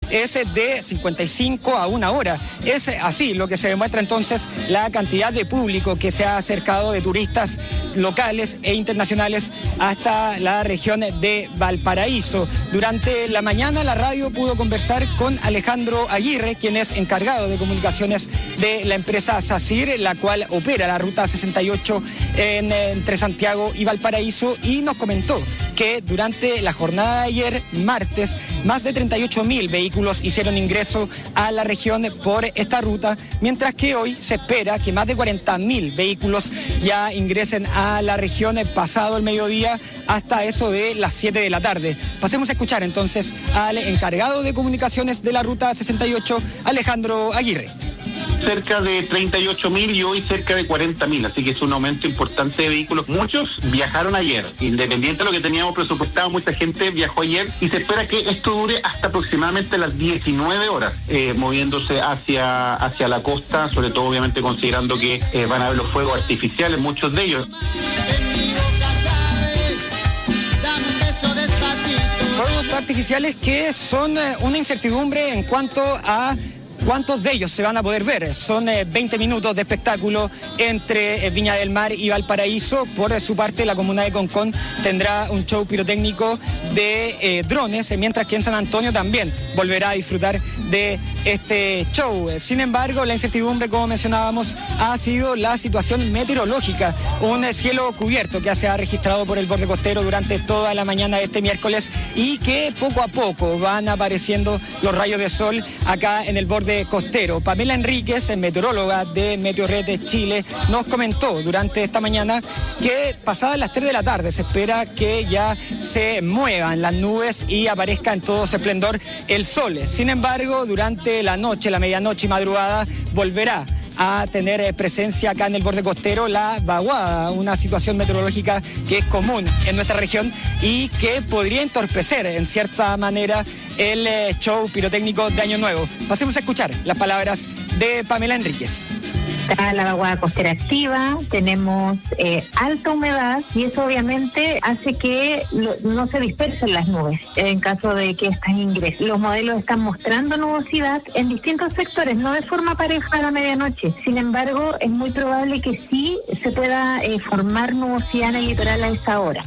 es de 55 a 1 hora. Es así lo que se demuestra entonces la cantidad de público que se ha acercado, de turistas locales e internacionales hasta la región de Valparaíso. Durante la mañana la radio pudo conversar con Alejandro Aguirre, quien es encargado de comunicaciones de la empresa SACIR, la cual opera la ruta 68 entre Santiago y Valparaíso, y nos comentó que durante la jornada de ayer, martes, más de 38.000 vehículos hicieron ingreso a la región por esta ruta, mientras que hoy se espera que más de 40.000 vehículos ya ingresen a la región pasado el mediodía hasta eso de las 7 de la tarde. Pasemos a escuchar entonces al encargado de comunicaciones de la ruta 68, Alejandro Aguirre. Cerca de 38.000 y hoy cerca de 40.000, así que es un aumento importante de vehículos. Muchos viajaron ayer, independiente de lo que teníamos presupuestado, mucha gente viajó ayer y se espera que esto dure hasta aproximadamente las 19 horas, moviéndose hacia la costa, sobre todo obviamente considerando que van a haber los fuegos artificiales, muchos de ellos. Fuegos artificiales que son una incertidumbre en cuanto a ¿cuántos de ellos se van a poder ver? Son 20 minutos de espectáculo entre Viña del Mar y Valparaíso. Por su parte, la comuna de Concón tendrá un show pirotécnico de drones, mientras que en San Antonio también volverá a disfrutar de este show. Sin embargo, la incertidumbre, como mencionábamos, ha sido la situación meteorológica. Un cielo cubierto que se ha registrado por el borde costero durante toda la mañana de este miércoles y que poco a poco van apareciendo los rayos de sol acá en el borde costero. Pamela Enríquez, meteoróloga de Meteorred Chile, nos comentó durante esta mañana que pasadas las 3 de la tarde se espera que ya se muevan las nubes y aparezca en todo su esplendor el sol. Sin embargo, durante la noche, la medianoche y madrugada volverá a tener presencia acá en el borde costero la vaguada, una situación meteorológica que es común en nuestra región y que podría entorpecer en cierta manera el show pirotécnico de Año Nuevo. Pasemos a escuchar las palabras de Pamela Enríquez. Está la vaguada costera activa, tenemos alta humedad y eso obviamente hace que no se dispersen las nubes en caso de que estas ingresen. Los modelos están mostrando nubosidad en distintos sectores, no de forma pareja a la medianoche. Sin embargo, es muy probable que sí se pueda formar nubosidad en el litoral a esa hora.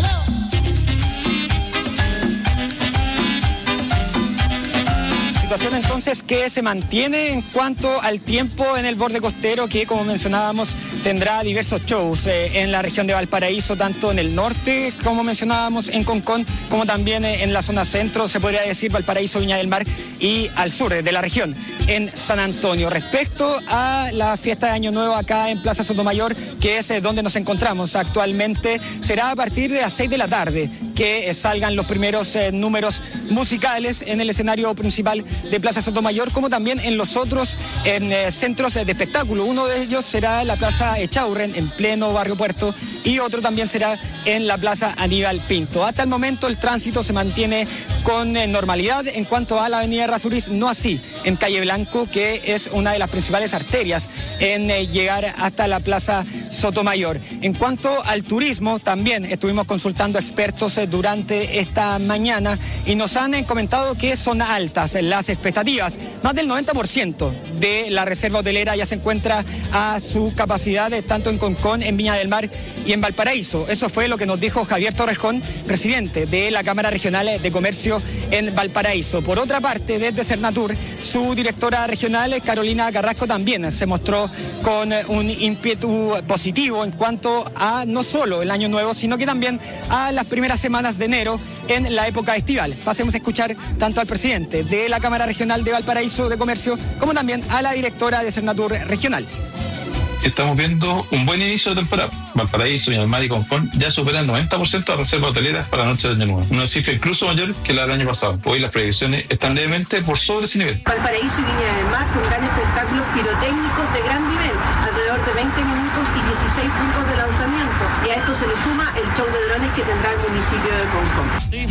Situación entonces que se mantiene en cuanto al tiempo en el borde costero, que como mencionábamos tendrá diversos shows en la región de Valparaíso, tanto en el norte como mencionábamos en Concón, como también en la zona centro, se podría decir Valparaíso, Viña del Mar, y al sur de la región en San Antonio. Respecto a la fiesta de Año Nuevo acá en Plaza Sotomayor, que es donde nos encontramos actualmente, será a partir de las 6 de la tarde que salgan los primeros números musicales en el escenario principal de Plaza Sotomayor, como también en los otros centros de espectáculo. Uno de ellos será la Plaza Echaurren, en pleno Barrio Puerto, y otro también será en la Plaza Aníbal Pinto. Hasta el momento el tránsito se mantiene con normalidad en cuanto a la avenida Errázuriz, no así en Calle Blanco, que es una de las principales arterias en llegar hasta la Plaza Sotomayor. En cuanto al turismo, también estuvimos consultando expertos durante esta mañana y nos han comentado que son altas las expectativas. Más del 90% de la reserva hotelera ya se encuentra a su capacidad, tanto en Concón, en Viña del Mar y en Valparaíso. Eso fue lo que nos dijo Javier Torrejón, presidente de la Cámara Regional de Comercio en Valparaíso. Por otra parte, desde Cernatur, su directora regional, Carolina Carrasco, también se mostró con un ímpetu positivo en cuanto a no solo el Año Nuevo, sino que también a las primeras semanas de enero en la época estival. Pasemos a escuchar tanto al presidente de la Cámara Regional de Valparaíso de Comercio como también a la directora de Cernatur Regional. Estamos viendo un buen inicio de temporada. Valparaíso, Viña del Mar y Concón ya superan el 90% de reservas hoteleras para la noche de Año Nuevo. Una cifra incluso mayor que la del año pasado. Hoy las predicciones están levemente por sobre ese nivel. Valparaíso y Viña del Mar tendrán espectáculos pirotécnicos de gran nivel, alrededor de 20 minutos y 16 puntos de lanzamiento. Y a esto se le suma el show de drones que tendrá el municipio de Concón. Sí.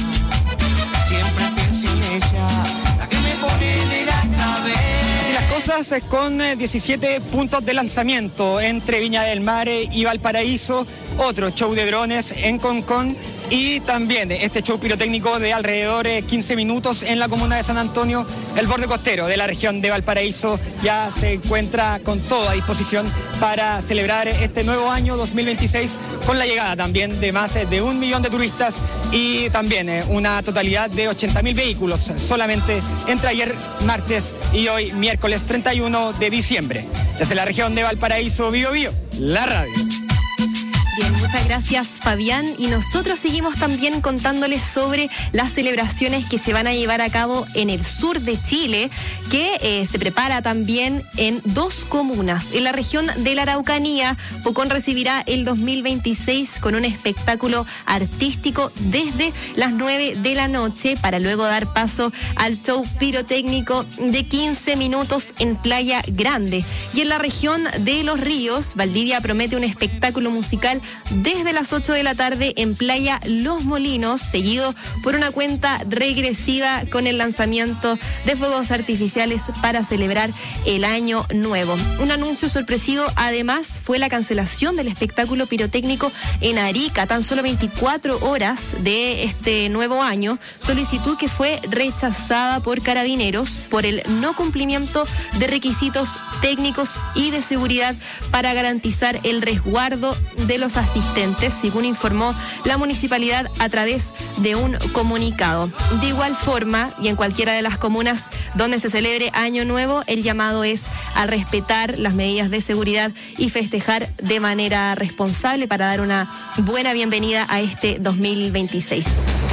Siempre pienso en ella, la que me pone de la cabeza. Las cosas con 17 puntos de lanzamiento entre Viña del Mar y Valparaíso, otro show de drones en Concón Y también este show pirotécnico de alrededor de 15 minutos en la comuna de San Antonio. El borde costero de la región de Valparaíso ya se encuentra con toda disposición para celebrar este nuevo año 2026, con la llegada también de más de 1 millón de turistas y también una totalidad de 80.000 vehículos solamente entre ayer martes y hoy miércoles 31 de diciembre. Desde la región de Valparaíso, Bío Bío, la radio. Bien, muchas gracias, Fabián. Y nosotros seguimos también contándoles sobre las celebraciones que se van a llevar a cabo en el sur de Chile, que se prepara también en 2 comunas. En la región de la Araucanía, Pucón recibirá el 2026 con un espectáculo artístico desde las 9 de la noche, para luego dar paso al show pirotécnico de 15 minutos en Playa Grande. Y en la región de Los Ríos, Valdivia promete un espectáculo musical desde las 8 de la tarde en Playa Los Molinos, seguido por una cuenta regresiva con el lanzamiento de fuegos artificiales para celebrar el año nuevo. Un anuncio sorpresivo además fue la cancelación del espectáculo pirotécnico en Arica, tan solo 24 horas de este nuevo año, solicitud que fue rechazada por Carabineros por el no cumplimiento de requisitos técnicos y de seguridad para garantizar el resguardo de los asistentes, según informó la municipalidad a través de un comunicado. De igual forma, y en cualquiera de las comunas donde se celebre Año Nuevo, el llamado es a respetar las medidas de seguridad y festejar de manera responsable para dar una buena bienvenida a este 2026.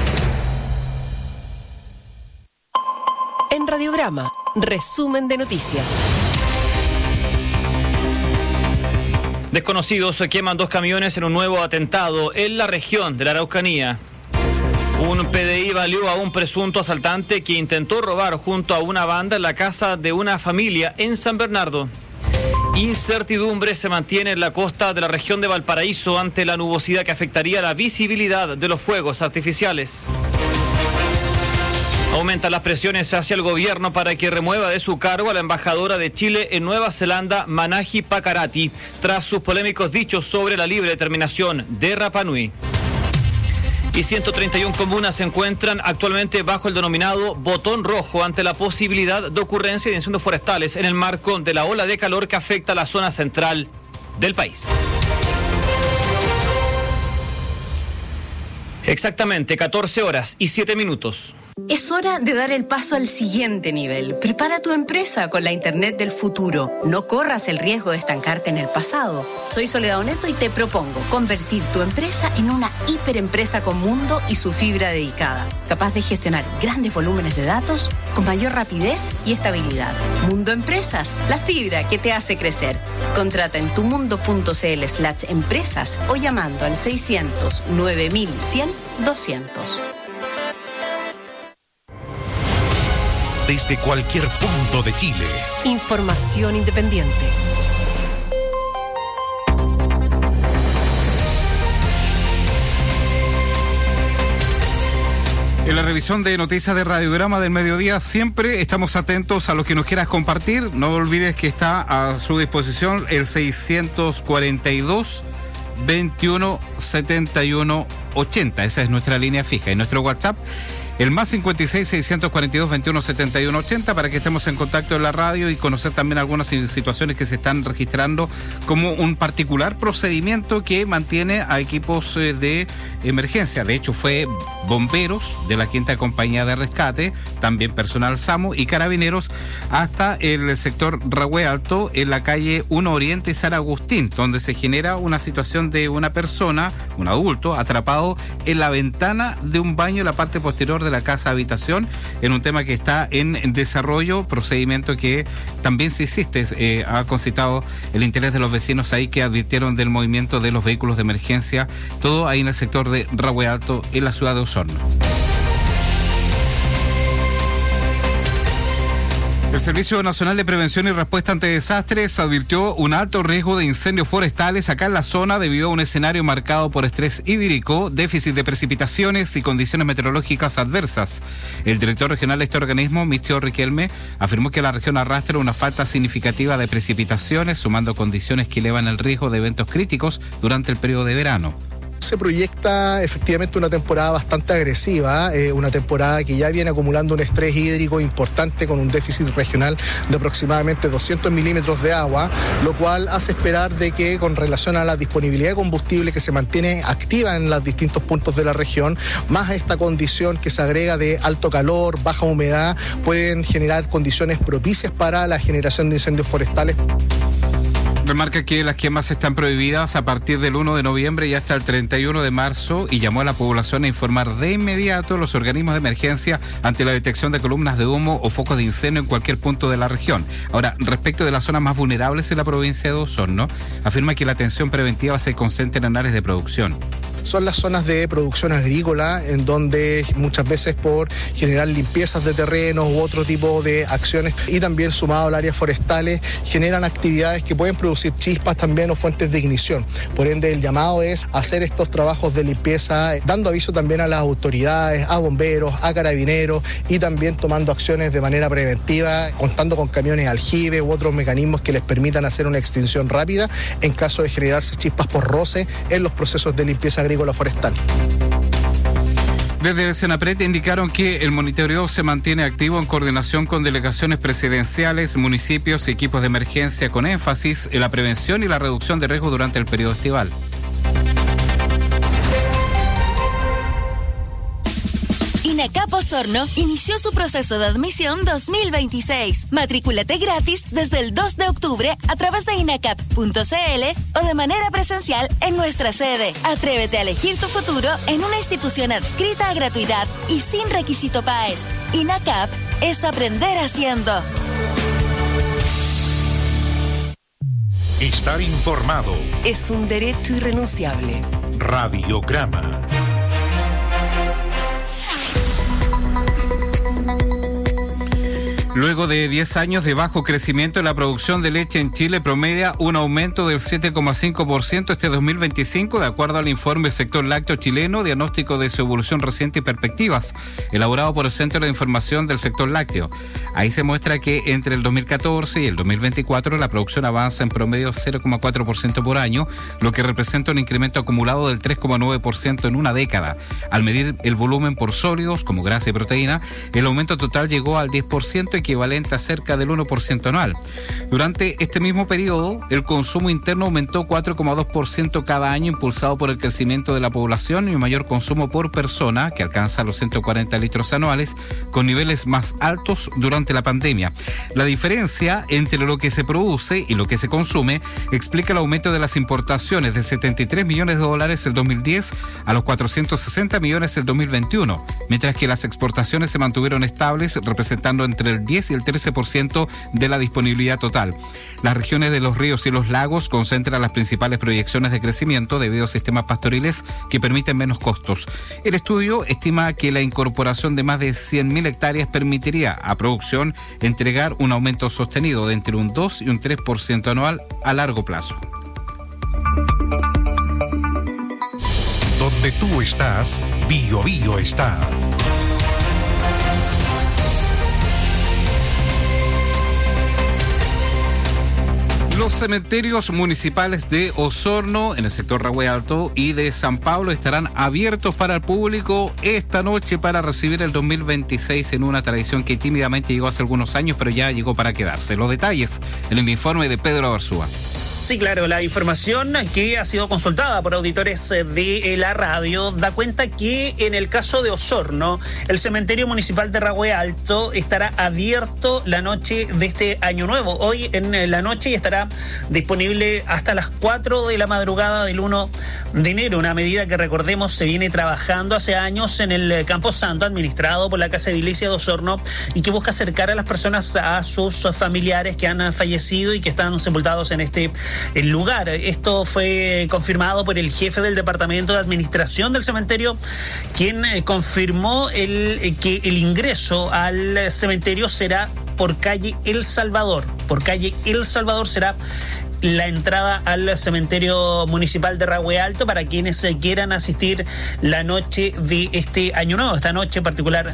En Radiograma, resumen de noticias. Desconocidos queman 2 camiones en un nuevo atentado en la región de la Araucanía. Un PDI baleó a un presunto asaltante que intentó robar junto a una banda en la casa de una familia en San Bernardo. Incertidumbre se mantiene en la costa de la región de Valparaíso ante la nubosidad que afectaría la visibilidad de los fuegos artificiales. Aumentan las presiones hacia el gobierno para que remueva de su cargo a la embajadora de Chile en Nueva Zelanda, Manahi Pakarati, tras sus polémicos dichos sobre la libre determinación de Rapa Nui. Y 131 comunas se encuentran actualmente bajo el denominado botón rojo ante la posibilidad de ocurrencia de incendios forestales en el marco de la ola de calor que afecta a la zona central del país. Exactamente 14 horas y 7 minutos. Es hora de dar el paso al siguiente nivel. Prepara tu empresa con la Internet del futuro. No corras el riesgo de estancarte en el pasado. Soy Soledad Oneto y te propongo convertir tu empresa en una hiperempresa con mundo y su fibra dedicada, capaz de gestionar grandes volúmenes de datos con mayor rapidez y estabilidad. Mundo Empresas, la fibra que te hace crecer. Contrata en tumundo.cl/empresas o llamando al 600 9100 200. Desde cualquier punto de Chile. Información independiente. En la revisión de noticias de Radiograma del mediodía siempre estamos atentos a lo que nos quieras compartir. No olvides que está a su disposición el 642 21 71 80. Esa es nuestra línea fija. Y nuestro WhatsApp, el más 56 642 21 71 80, para que estemos en contacto en la radio y conocer también algunas situaciones que se están registrando, como un particular procedimiento que mantiene a equipos de emergencia. De hecho, fue bomberos de la 5ª Compañía de Rescate, también personal SAMU y carabineros, hasta el sector Rahue Alto, en la calle 1 Oriente y San Agustín, donde se genera una situación de una persona, un adulto, atrapado en la ventana de un baño en la parte posterior de la casa habitación, en un tema que está en desarrollo, procedimiento que también se insiste, ha concitado el interés de los vecinos ahí, que advirtieron del movimiento de los vehículos de emergencia, todo ahí en el sector de Rahue Alto, en la ciudad de Osorno. El Servicio Nacional de Prevención y Respuesta ante Desastres advirtió un alto riesgo de incendios forestales acá en la zona debido a un escenario marcado por estrés hídrico, déficit de precipitaciones y condiciones meteorológicas adversas. El director regional de este organismo, Michio Riquelme, afirmó que la región arrastra una falta significativa de precipitaciones, sumando condiciones que elevan el riesgo de eventos críticos durante el periodo de verano. se proyecta efectivamente una temporada bastante agresiva, una temporada que ya viene acumulando un estrés hídrico importante con un déficit regional de aproximadamente 200 milímetros de agua, lo cual hace esperar de que con relación a la disponibilidad de combustible que se mantiene activa en los distintos puntos de la región, más a esta condición que se agrega de alto calor, baja humedad, pueden generar condiciones propicias para la generación de incendios forestales. Remarca que las quemas están prohibidas a partir del 1 de noviembre y hasta el 31 de marzo y llamó a la población a informar de inmediato a los organismos de emergencia ante la detección de columnas de humo o focos de incendio en cualquier punto de la región. Ahora, respecto de las zonas más vulnerables en la provincia de Osorno, afirma que la atención preventiva se concentra en áreas de producción. Son las zonas de producción agrícola en donde muchas veces por generar limpiezas de terrenos u otro tipo de acciones y también sumado al área forestales generan actividades que pueden producir chispas también o fuentes de ignición. Por ende el llamado es hacer estos trabajos de limpieza dando aviso también a las autoridades, a bomberos, a carabineros y también tomando acciones de manera preventiva, contando con camiones aljibe u otros mecanismos que les permitan hacer una extinción rápida en caso de generarse chispas por roce en los procesos de limpieza agrícola forestal. Desde el Senapred indicaron que el monitoreo se mantiene activo en coordinación con delegaciones presidenciales, municipios y equipos de emergencia con énfasis en la prevención y la reducción de riesgo durante el periodo estival. INACAP Osorno inició su proceso de admisión 2026. Matrículate gratis desde el 2 de octubre a través de inacap.cl o de manera presencial en nuestra sede. Atrévete a elegir tu futuro en una institución adscrita a gratuidad y sin requisito PAES. INACAP es aprender haciendo. Estar informado es un derecho irrenunciable. Radiograma. Luego de 10 años de bajo crecimiento, la producción de leche en Chile promedia un aumento del 7,5% este 2025, de acuerdo al informe Sector Lácteo Chileno, diagnóstico de su evolución reciente y perspectivas, elaborado por el Centro de Información del Sector Lácteo. Ahí se muestra que entre el 2014 y el 2024 la producción avanza en promedio 0,4% por año, lo que representa un incremento acumulado del 3,9% en una década. Al medir el volumen por sólidos, como grasa y proteína, el aumento total llegó al 10%, equivalente a cerca del 1% anual. Durante este mismo periodo, el consumo interno aumentó 4,2% cada año, impulsado por el crecimiento de la población y un mayor consumo por persona, que alcanza los 140 litros anuales, con niveles más altos durante la pandemia. La diferencia entre lo que se produce y lo que se consume explica el aumento de las importaciones de $73 millones el 2010 a los 460 millones el 2021, mientras que las exportaciones se mantuvieron estables, representando entre el 10 y el 13% de la disponibilidad total. Las regiones de los ríos y los lagos concentran las principales proyecciones de crecimiento debido a sistemas pastoriles que permiten menos costos. El estudio estima que la incorporación de más de 100.000 hectáreas permitiría a producción entregar un aumento sostenido de entre un 2 y un 3% anual a largo plazo. Donde tú estás, Bio Bio está. Los cementerios municipales de Osorno, en el sector Rahue Alto, y de San Pablo estarán abiertos para el público esta noche para recibir el 2026 en una tradición que tímidamente llegó hace algunos años, pero ya llegó para quedarse. Los detalles en el informe de Pedro Arzúa. Sí, claro, la información que ha sido consultada por auditores de la radio da cuenta que en el caso de Osorno, el cementerio municipal de Rahue Alto estará abierto la noche de este año nuevo. Hoy en la noche y estará disponible hasta las 4 de la madrugada del 1 de enero, una medida que, recordemos, se viene trabajando hace años en el Campo Santo, administrado por la Casa Edilicia de Osorno, y que busca acercar a las personas a sus familiares que han fallecido y que están sepultados en este lugar. Esto fue confirmado por el jefe del Departamento de Administración del cementerio, quien confirmó que el ingreso al cementerio será por calle El Salvador. Por calle El Salvador será la entrada al cementerio municipal de Rahue Alto para quienes quieran asistir la noche de este año nuevo, esta noche particularmente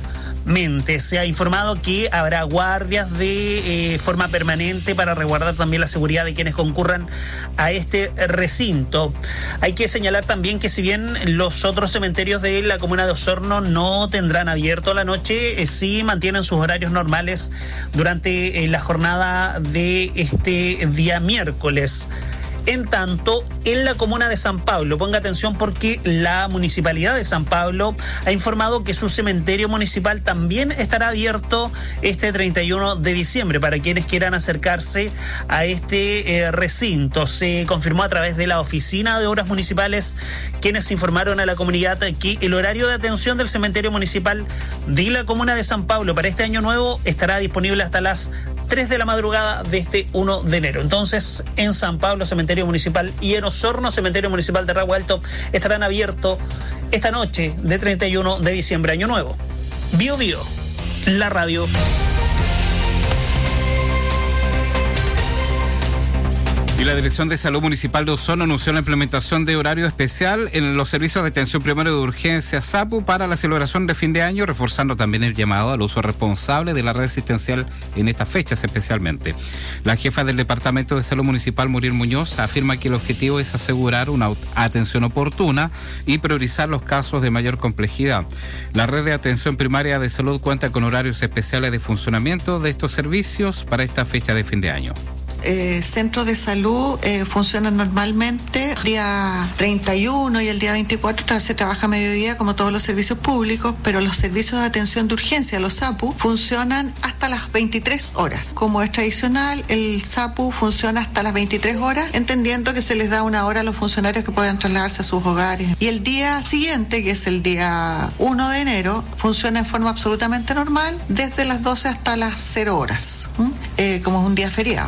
mente. Se ha informado que habrá guardias de forma permanente para resguardar también la seguridad de quienes concurran a este recinto. Hay que señalar también que si bien los otros cementerios de la comuna de Osorno no tendrán abierto la noche, sí mantienen sus horarios normales durante la jornada de este día miércoles. En tanto, en la comuna de San Pablo, ponga atención porque la Municipalidad de San Pablo ha informado que su cementerio municipal también estará abierto este 31 de diciembre para quienes quieran acercarse a este recinto. Se confirmó a través de la Oficina de Obras Municipales, quienes informaron a la comunidad que el horario de atención del cementerio municipal de la comuna de San Pablo para este año nuevo estará disponible hasta las 3 de la madrugada de este 1 de enero. Entonces, en San Pablo, cementerio municipal, y en Osorno, cementerio municipal de Ragüe Alto, estarán abiertos esta noche de 31 de diciembre, año nuevo. Bio Bio, la radio. Y la Dirección de Salud Municipal de Osorno anunció la implementación de horario especial en los servicios de atención primaria de urgencia SAPU para la celebración de fin de año, reforzando también el llamado al uso responsable de la red asistencial en estas fechas especialmente. La jefa del Departamento de Salud Municipal, Muriel Muñoz, afirma que el objetivo es asegurar una atención oportuna y priorizar los casos de mayor complejidad. La red de atención primaria de salud cuenta con horarios especiales de funcionamiento de estos servicios para esta fecha de fin de año. Centros de salud funcionan normalmente el día 31 y el día 24 se trabaja a mediodía como todos los servicios públicos, pero los servicios de atención de urgencia, los SAPU, funcionan hasta las 23 horas. Como es tradicional, el SAPU funciona hasta las 23 horas, entendiendo que se les da una hora a los funcionarios que puedan trasladarse a sus hogares. Y el día siguiente, que es el día 1 de enero, funciona en forma absolutamente normal, desde las 12 hasta las 0 horas, como es un día feriado.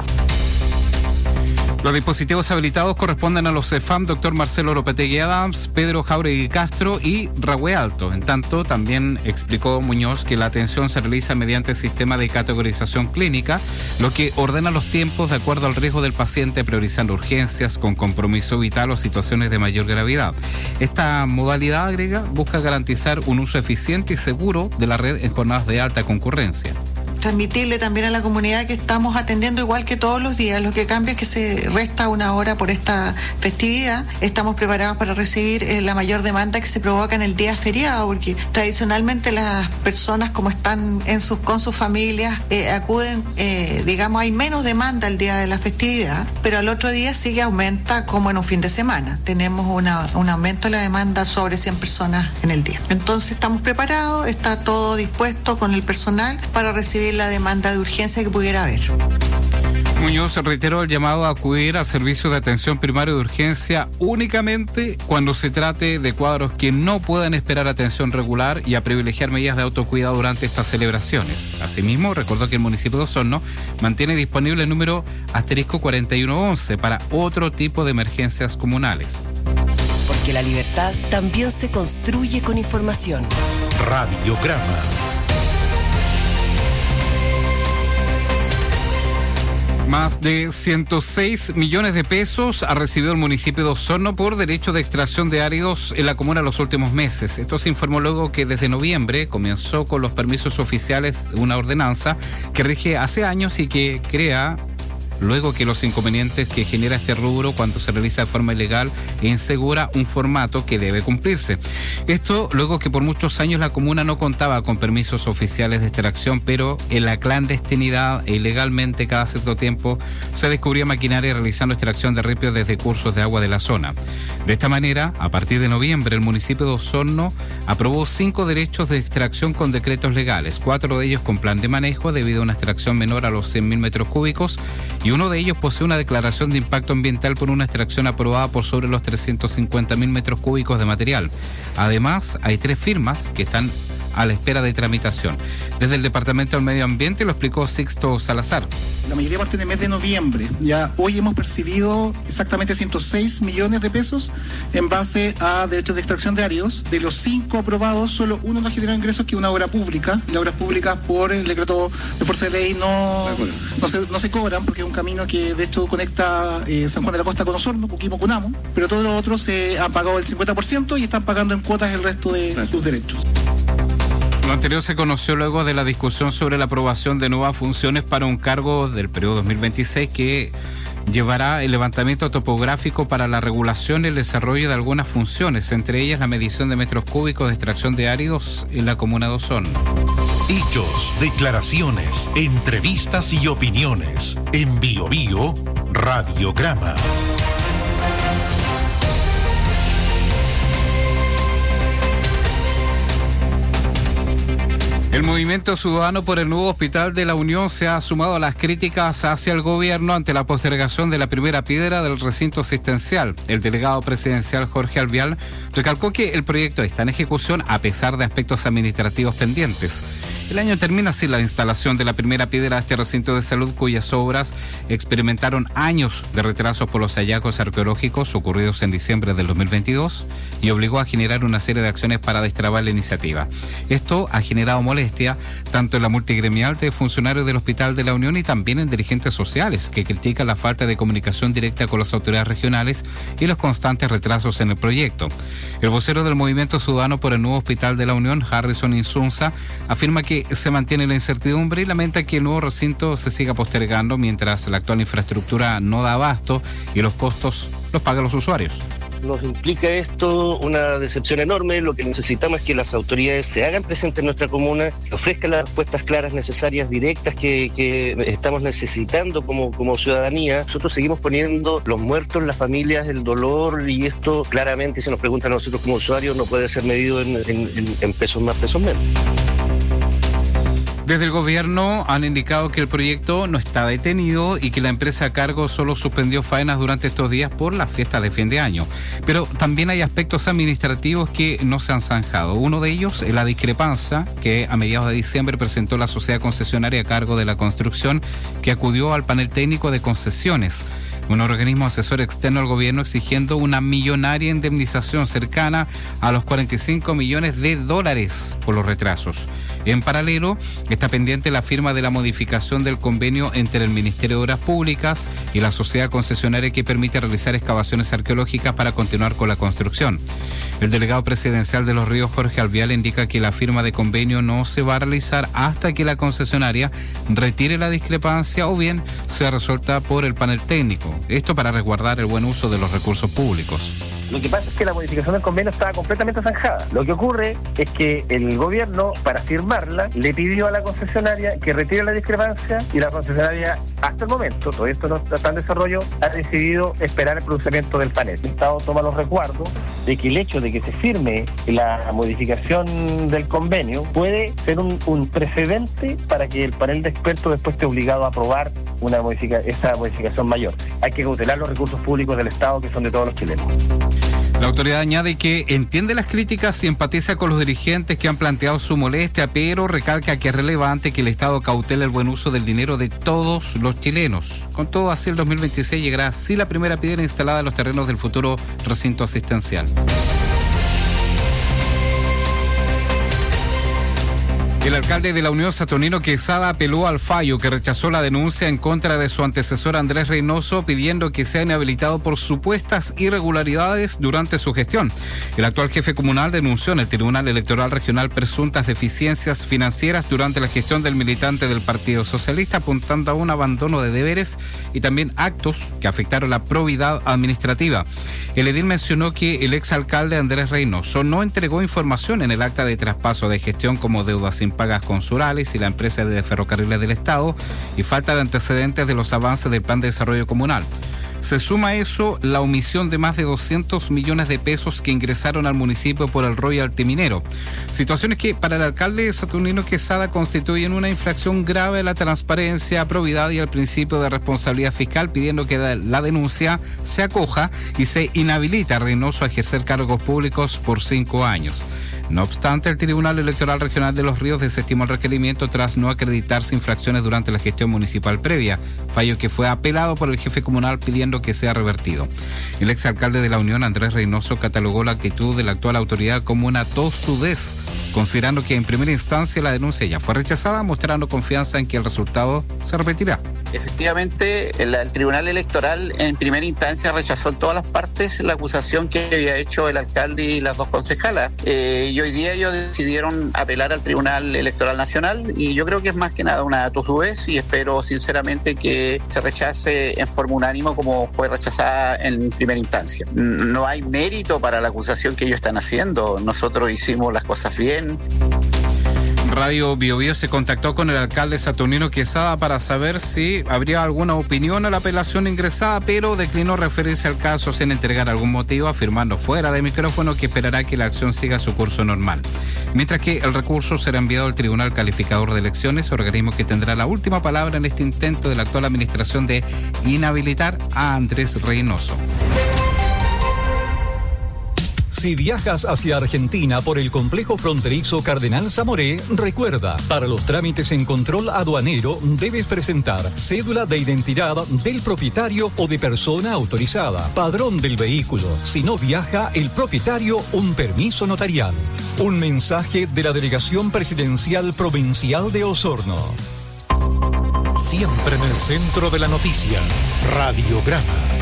Los dispositivos habilitados corresponden a los CEFAM Dr. Marcelo Lopetegui Adams, Pedro Jauregui Castro y Ragüe Alto. En tanto, también explicó Muñoz que la atención se realiza mediante el sistema de categorización clínica, lo que ordena los tiempos de acuerdo al riesgo del paciente, priorizando urgencias con compromiso vital o situaciones de mayor gravedad. Esta modalidad, agrega, busca garantizar un uso eficiente y seguro de la red en jornadas de alta concurrencia. Transmitirle también a la comunidad que estamos atendiendo igual que todos los días. Lo que cambia es que se resta una hora por esta festividad. Estamos preparados para recibir la mayor demanda que se provoca en el día feriado, porque tradicionalmente las personas, como están con sus familias, acuden, hay menos demanda el día de la festividad, pero al otro día sí que aumenta como en un fin de semana. Tenemos un aumento de la demanda sobre 100 personas en el día. Entonces estamos preparados, está todo dispuesto con el personal para recibir la demanda de urgencia que pudiera haber. Muñoz reiteró el llamado a acudir al servicio de atención primaria de urgencia únicamente cuando se trate de cuadros que no puedan esperar atención regular y a privilegiar medidas de autocuidado durante estas celebraciones. Asimismo, recordó que el municipio de Osorno mantiene disponible el número *4111 para otro tipo de emergencias comunales. Porque la libertad también se construye con información. Radiograma. Más de 106 millones de pesos ha recibido el municipio de Osorno por derecho de extracción de áridos en la comuna en los últimos meses. Esto se informó luego que desde noviembre comenzó con los permisos oficiales de una ordenanza que rige hace años y que crea, luego que los inconvenientes que genera este rubro cuando se realiza de forma ilegal e insegura, un formato que debe cumplirse. Esto luego que por muchos años la comuna no contaba con permisos oficiales de extracción, pero en la clandestinidad e ilegalmente cada cierto tiempo se descubría maquinaria realizando extracción de ripio desde cursos de agua de la zona. De esta manera, a partir de noviembre, el municipio de Osorno aprobó 5 derechos de extracción con decretos legales, 4 de ellos con plan de manejo debido a una extracción menor a los 100.000 metros cúbicos, y uno de ellos posee una declaración de impacto ambiental por una extracción aprobada por sobre los 350.000 metros cúbicos de material. Además, hay 3 firmas que están a la espera de tramitación. Desde el Departamento del Medio Ambiente lo explicó Sixto Salazar. La mayoría parte del mes de noviembre. Ya hoy hemos percibido exactamente 106 millones de pesos en base a derechos de extracción de áridos. De los 5 aprobados, solo uno nos generó ingresos, que es una obra pública. Las obras públicas por el decreto de fuerza de ley no se cobran, porque es un camino que de hecho conecta San Juan de la Costa con Osorno, Coquimbo con Amo, pero todos los otros se han pagado el 50% y están pagando en cuotas el resto de sus derechos. Lo anterior se conoció luego de la discusión sobre la aprobación de nuevas funciones para un cargo del periodo 2026 que llevará el levantamiento topográfico para la regulación y el desarrollo de algunas funciones, entre ellas la medición de metros cúbicos de extracción de áridos en la comuna de Osorno. Hechos, declaraciones, entrevistas y opiniones. En Bio Bio, Radiograma. El Movimiento Ciudadano por el Nuevo Hospital de la Unión se ha sumado a las críticas hacia el gobierno ante la postergación de la primera piedra del recinto asistencial. El delegado presidencial Jorge Alvial recalcó que el proyecto está en ejecución a pesar de aspectos administrativos pendientes. El año termina sin la instalación de la primera piedra de este recinto de salud, cuyas obras experimentaron años de retrasos por los hallazgos arqueológicos ocurridos en diciembre del 2022 y obligó a generar una serie de acciones para destrabar la iniciativa. Esto ha generado molestia tanto en la multigremial de funcionarios del Hospital de la Unión y también en dirigentes sociales que critican la falta de comunicación directa con las autoridades regionales y los constantes retrasos en el proyecto. El vocero del Movimiento Ciudadano por el Nuevo Hospital de la Unión, Harrison Insunza, afirma que se mantiene la incertidumbre y lamenta que el nuevo recinto se siga postergando mientras la actual infraestructura no da abasto y los costos los pagan los usuarios. Nos implica esto una decepción enorme. Lo que necesitamos es que las autoridades se hagan presentes en nuestra comuna, que ofrezcan las respuestas claras, necesarias, directas que estamos necesitando como ciudadanía. Nosotros seguimos poniendo los muertos, las familias, el dolor, y esto claramente, si nos preguntan a nosotros como usuarios, no puede ser medido en pesos más, pesos menos. Desde el gobierno han indicado que el proyecto no está detenido y que la empresa a cargo solo suspendió faenas durante estos días por las fiestas de fin de año. Pero también hay aspectos administrativos que no se han zanjado. Uno de ellos es la discrepancia que a mediados de diciembre presentó la sociedad concesionaria a cargo de la construcción, que acudió al panel técnico de concesiones, un organismo asesor externo al gobierno, exigiendo una millonaria indemnización cercana a los $45 millones por los retrasos. En paralelo, está pendiente la firma de la modificación del convenio entre el Ministerio de Obras Públicas y la sociedad concesionaria que permite realizar excavaciones arqueológicas para continuar con la construcción. El delegado presidencial de Los Ríos, Jorge Alvial, indica que la firma de convenio no se va a realizar hasta que la concesionaria retire la discrepancia o bien sea resuelta por el panel técnico. Esto para resguardar el buen uso de los recursos públicos. Lo que pasa es que la modificación del convenio estaba completamente zanjada. Lo que ocurre es que el gobierno, para firmarla, le pidió a la concesionaria que retire la discrepancia, y la concesionaria, hasta el momento, todo esto no está en desarrollo, ha decidido esperar el pronunciamiento del panel. El Estado toma los recuerdos de que el hecho de que se firme la modificación del convenio puede ser un precedente para que el panel de expertos después esté obligado a aprobar esa modificación mayor. Hay que cautelar los recursos públicos del Estado, que son de todos los chilenos. La autoridad añade que entiende las críticas y empatiza con los dirigentes que han planteado su molestia, pero recalca que es relevante que el Estado cautele el buen uso del dinero de todos los chilenos. Con todo, así el 2026 llegará así la primera piedra instalada en los terrenos del futuro recinto asistencial. El alcalde de la Unión, Saturnino Quesada, apeló al fallo que rechazó la denuncia en contra de su antecesor Andrés Reynoso, pidiendo que sea inhabilitado por supuestas irregularidades durante su gestión. El actual jefe comunal denunció en el Tribunal Electoral Regional presuntas deficiencias financieras durante la gestión del militante del Partido Socialista, apuntando a un abandono de deberes y también actos que afectaron la probidad administrativa. El edil mencionó que el exalcalde Andrés Reynoso no entregó información en el acta de traspaso de gestión, como deudas pagas consulales y la empresa de ferrocarriles del Estado, y falta de antecedentes de los avances del plan de desarrollo comunal. Se suma a eso la omisión de más de 200 millones de pesos que ingresaron al municipio por el royalty minero. Situaciones que para el alcalde Saturnino Quesada constituyen una infracción grave a la transparencia, probidad y al principio de responsabilidad fiscal, pidiendo que la denuncia se acoja y se inhabilita a Reynoso a ejercer cargos públicos por 5 años. No obstante, el Tribunal Electoral Regional de Los Ríos desestimó el requerimiento tras no acreditarse infracciones durante la gestión municipal previa, fallo que fue apelado por el jefe comunal pidiendo que sea revertido. El exalcalde de la Unión, Andrés Reynoso, catalogó la actitud de la actual autoridad como una tosudez, considerando que en primera instancia la denuncia ya fue rechazada, mostrando confianza en que el resultado se repetirá. Efectivamente, el Tribunal Electoral en primera instancia rechazó en todas las partes la acusación que había hecho el alcalde y las dos concejalas. Y hoy día ellos decidieron apelar al Tribunal Electoral Nacional y yo creo que es más que nada una tosudez y espero sinceramente que se rechace en forma unánime como fue rechazada en primera instancia. No hay mérito para la acusación que ellos están haciendo. Nosotros hicimos las cosas bien. Radio Bio Bio se contactó con el alcalde Saturnino Quesada para saber si habría alguna opinión a la apelación ingresada, pero declinó referirse al caso sin entregar algún motivo, afirmando fuera de micrófono que esperará que la acción siga su curso normal. Mientras que el recurso será enviado al Tribunal Calificador de Elecciones, organismo que tendrá la última palabra en este intento de la actual administración de inhabilitar a Andrés Reynoso. Si viajas hacia Argentina por el complejo fronterizo Cardenal Zamoré, recuerda, para los trámites en control aduanero debes presentar cédula de identidad del propietario o de persona autorizada, padrón del vehículo. Si no viaja el propietario, un permiso notarial. Un mensaje de la Delegación Presidencial Provincial de Osorno. Siempre en el centro de la noticia, Radiograma.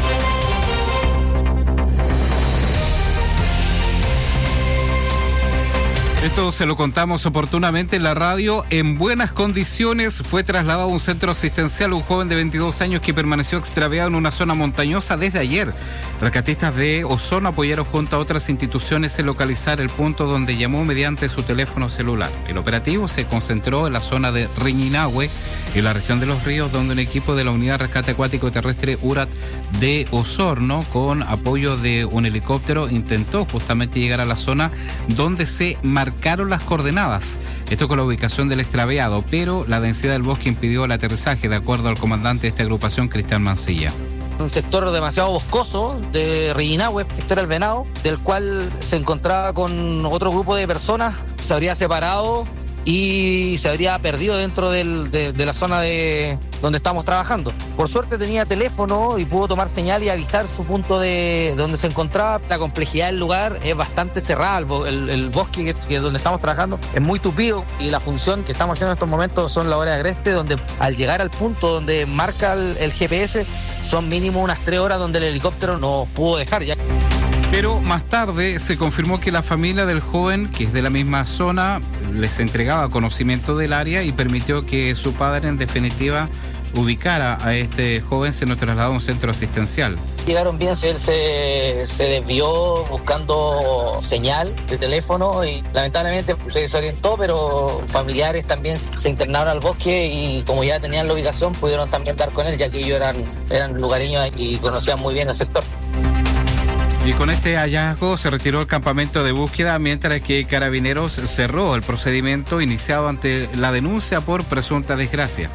Esto se lo contamos oportunamente en la radio. En buenas condiciones fue trasladado a un centro asistencial un joven de 22 años que permaneció extraviado en una zona montañosa desde ayer. Rescatistas de Osorno apoyaron junto a otras instituciones en localizar el punto donde llamó mediante su teléfono celular. El operativo se concentró en la zona de Riñinahue, en la región de Los Ríos, donde un equipo de la Unidad de Rescate Acuático Terrestre URAT de Osorno, con apoyo de un helicóptero, intentó justamente llegar a la zona donde se marcaron las coordenadas. Esto con la ubicación del extraviado, pero la densidad del bosque impidió el aterrizaje, de acuerdo al comandante de esta agrupación, Cristian Mancilla. Un sector demasiado boscoso de Riñinahue, sector El Venado, del cual se encontraba con otro grupo de personas, se habría separado y se habría perdido dentro de la zona de donde estamos trabajando. Por suerte tenía teléfono y pudo tomar señal y avisar su punto de donde se encontraba. La complejidad del lugar es bastante cerrada, el bosque que donde estamos trabajando es muy tupido y la función que estamos haciendo en estos momentos son labores de agreste, donde al llegar al punto donde marca el GPS son mínimo unas 3 horas donde el helicóptero nos pudo dejar ya. Pero más tarde se confirmó que la familia del joven, que es de la misma zona, les entregaba conocimiento del área y permitió que su padre, en definitiva, ubicara a este joven, se nos trasladó a un centro asistencial. Llegaron bien, él se desvió buscando señal de teléfono y lamentablemente se desorientó, pero familiares también se internaron al bosque y como ya tenían la ubicación pudieron también dar con él, ya que ellos eran lugareños y conocían muy bien el sector. Y con este hallazgo se retiró el campamento de búsqueda, mientras que Carabineros cerró el procedimiento iniciado ante la denuncia por presunta desgracia.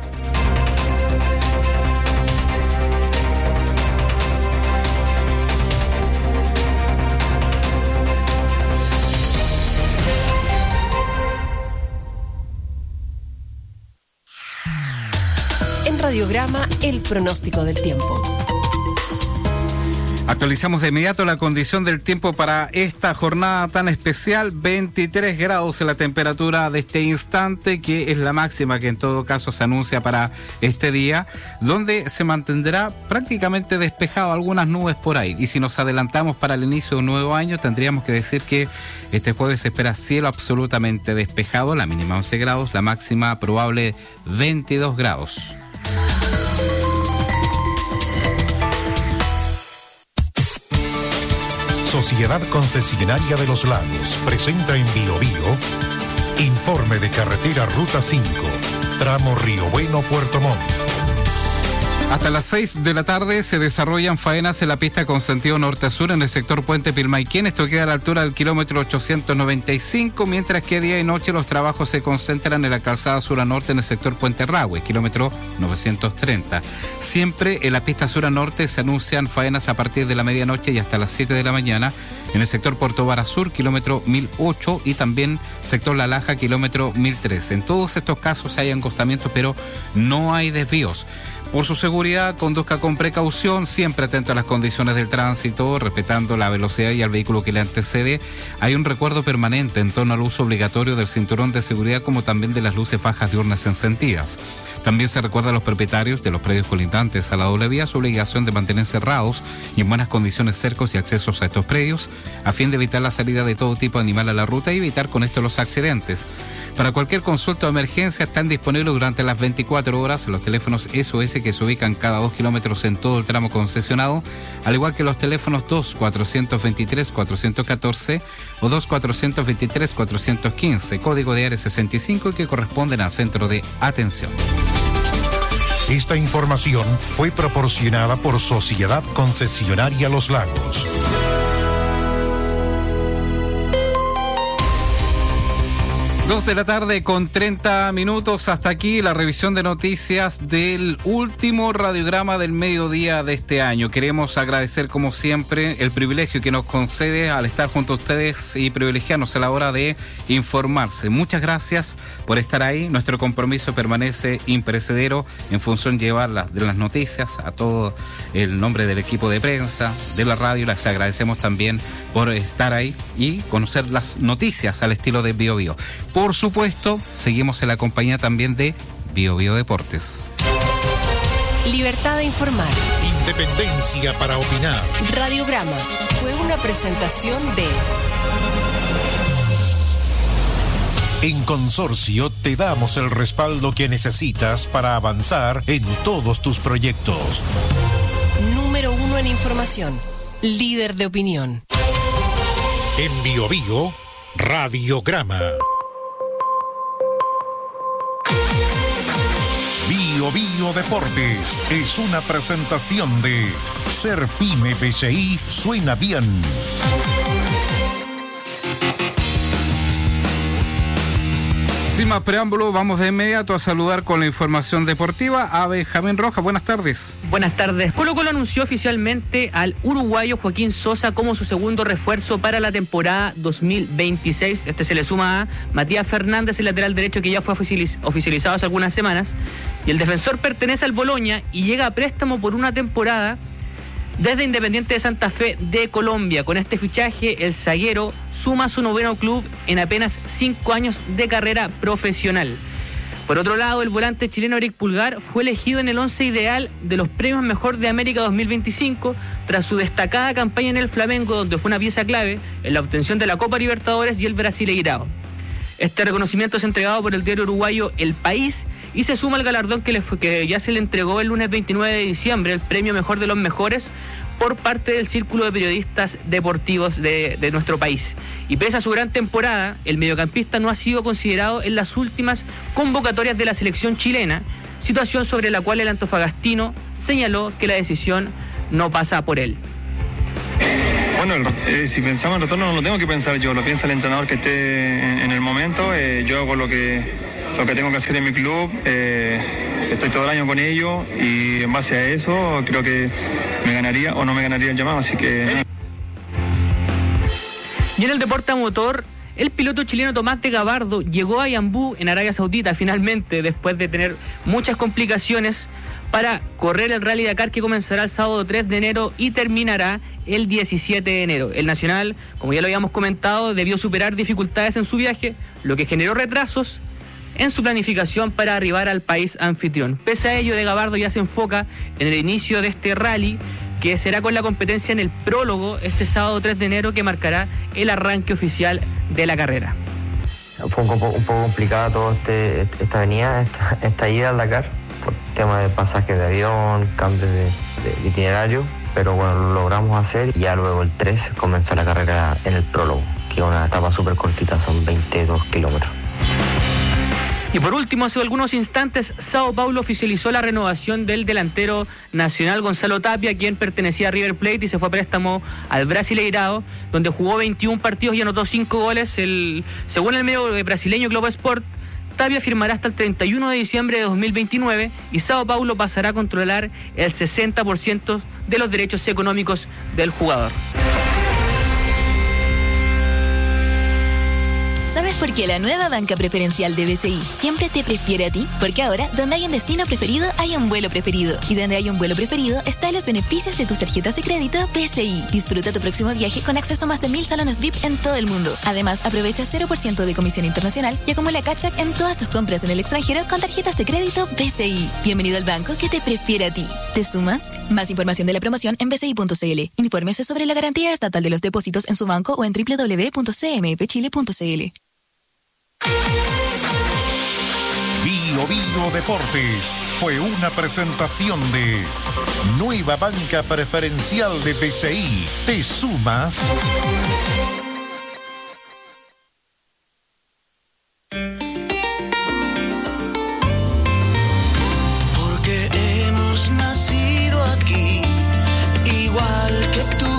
En Radiograma, el pronóstico del tiempo. Actualizamos de inmediato la condición del tiempo para esta jornada tan especial. 23 grados en la temperatura de este instante, que es la máxima que en todo caso se anuncia para este día, donde se mantendrá prácticamente despejado, algunas nubes por ahí. Y si nos adelantamos para el inicio de un nuevo año, tendríamos que decir que este jueves se espera cielo absolutamente despejado, la mínima 11 grados, la máxima probable 22 grados. Sociedad Concesionaria de los Lagos presenta en Bio Bio informe de carretera Ruta 5, tramo Río Bueno, Puerto Montt. Hasta las 6 de la tarde se desarrollan faenas en la pista con sentido norte-sur en el sector Puente Pilmaiquén. Esto queda a la altura del kilómetro 895, mientras que día y noche los trabajos se concentran en la calzada sur a norte en el sector Puente Rahue, kilómetro 930. Siempre en la pista sur a norte se anuncian faenas a partir de la medianoche y hasta las 7 de la mañana en el sector Puerto Vara Sur, kilómetro 1008, y también sector La Laja, kilómetro 1003. En todos estos casos hay angostamientos, pero no hay desvíos. Por su seguridad, conduzca con precaución, siempre atento a las condiciones del tránsito, respetando la velocidad y al vehículo que le antecede. Hay un recuerdo permanente en torno al uso obligatorio del cinturón de seguridad, como también de las luces fajas diurnas encendidas. También se recuerda a los propietarios de los predios colindantes a la doble vía su obligación de mantener cerrados y en buenas condiciones cercos y accesos a estos predios, a fin de evitar la salida de todo tipo de animal a la ruta y evitar con esto los accidentes. Para cualquier consulta o emergencia están disponibles durante las 24 horas los teléfonos SOS que se ubican cada 2 kilómetros en todo el tramo concesionado, al igual que los teléfonos 2-423-414 o 2-423-415, código de área 65 y que corresponden al centro de atención. Esta información fue proporcionada por Sociedad Concesionaria Los Lagos. 2 de la tarde con 30 minutos. Hasta aquí la revisión de noticias del último radiograma del mediodía de este año. Queremos agradecer como siempre el privilegio que nos concede al estar junto a ustedes y privilegiarnos a la hora de informarse. Muchas gracias por estar ahí. Nuestro compromiso permanece imperecedero en función de llevar de las noticias a todo el nombre del equipo de prensa, de la radio. Les agradecemos también por estar ahí y conocer las noticias al estilo de Bio Bio. Por supuesto, seguimos en la compañía también de Bio Bio Deportes. Libertad de informar. Independencia para opinar. Radiograma fue una presentación de... En Consorcio te damos el respaldo que necesitas para avanzar en todos tus proyectos. Número 1 en información. Líder de opinión. En Bio Bio, Radiograma. Bio Bio Deportes es una presentación de Ser Pyme BCI suena bien. Sin más preámbulo, vamos de inmediato a saludar con la información deportiva a Benjamín Rojas. Buenas tardes. Buenas tardes. Colo-Colo anunció oficialmente al uruguayo Joaquín Sosa como su segundo refuerzo para la temporada 2026. Se le suma a Matías Fernández, el lateral derecho que ya fue oficializado hace algunas semanas. Y el defensor pertenece al Boloña y llega a préstamo por una temporada desde Independiente de Santa Fe de Colombia. Con este fichaje, el zaguero suma su noveno club en apenas 5 años de carrera profesional. Por otro lado, el volante chileno Eric Pulgar fue elegido en el 11 ideal de los premios Mejor de América 2025 tras su destacada campaña en el Flamengo, donde fue una pieza clave en la obtención de la Copa Libertadores y el Brasileirao. Este reconocimiento es entregado por el diario uruguayo El País y se suma al galardón que ya se le entregó el lunes 29 de diciembre, el premio Mejor de los Mejores, por parte del Círculo de Periodistas Deportivos de nuestro país. Y pese a su gran temporada, el mediocampista no ha sido considerado en las últimas convocatorias de la selección chilena, situación sobre la cual el antofagastino señaló que la decisión no pasa por él. Bueno, si pensamos en retorno no lo tengo que pensar yo, lo piensa el entrenador que esté en el momento. Yo hago lo que tengo que hacer en mi club, estoy todo el año con ellos y en base a eso creo que me ganaría o no me ganaría el llamado, así que... Y en el deporte a motor, el piloto chileno Tomás de Gabardo llegó a Yambú, en Arabia Saudita, finalmente, después de tener muchas complicaciones, para correr el Rally Dakar, que comenzará el sábado 3 de enero y terminará el 17 de enero. El nacional, como ya lo habíamos comentado, debió superar dificultades en su viaje, lo que generó retrasos en su planificación para arribar al país anfitrión. Pese a ello, de Gabardo ya se enfoca en el inicio de este rally, que será con la competencia en el prólogo este sábado 3 de enero, que marcará el arranque oficial de la carrera. Fue un poco complicada toda esta avenida, esta ida al Dakar, por tema de pasajes de avión, cambios de itinerario, pero bueno, lo logramos hacer y ya luego el 3 comenzó la carrera en el prólogo, que es una etapa súper cortita, son 22 kilómetros. Y por último, hace algunos instantes, Sao Paulo oficializó la renovación del delantero nacional Gonzalo Tapia, quien pertenecía a River Plate y se fue a préstamo al Brasileirao, donde jugó 21 partidos y anotó 5 goles. Según el medio brasileño Globo Sport, Tapia firmará hasta el 31 de diciembre de 2029 y Sao Paulo pasará a controlar el 60% de los derechos económicos del jugador. ¿Sabes por qué la nueva banca preferencial de BCI siempre te prefiere a ti? Porque ahora, donde hay un destino preferido, hay un vuelo preferido. Y donde hay un vuelo preferido, están los beneficios de tus tarjetas de crédito BCI. Disfruta tu próximo viaje con acceso a más de 1000 salones VIP en todo el mundo. Además, aprovecha 0% de comisión internacional y acumula cashback en todas tus compras en el extranjero con tarjetas de crédito BCI. Bienvenido al banco que te prefiere a ti. ¿Te sumas? Más información de la promoción en bci.cl. Infórmese sobre la garantía estatal de los depósitos en su banco o en www.cmfchile.cl. Bio Bio Deportes fue una presentación de Nueva Banca Preferencial de BCI. ¿Te sumas? Porque hemos nacido aquí, igual que tú.